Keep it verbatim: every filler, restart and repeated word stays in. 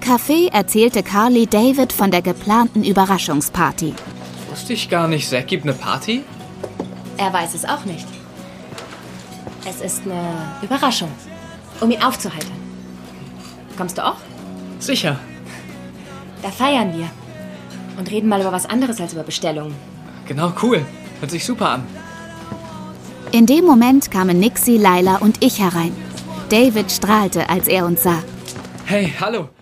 Café erzählte Carly David von der geplanten Überraschungsparty. Wusste ich gar nicht, Zack gibt eine Party? Er weiß es auch nicht. Es ist eine Überraschung, um ihn aufzuheitern. Kommst du auch? Sicher. Da feiern wir. Und reden mal über was anderes als über Bestellungen. Genau, cool. Hört sich super an. In dem Moment kamen Nixie, Lila und ich herein. David strahlte, als er uns sah. Hey, hallo.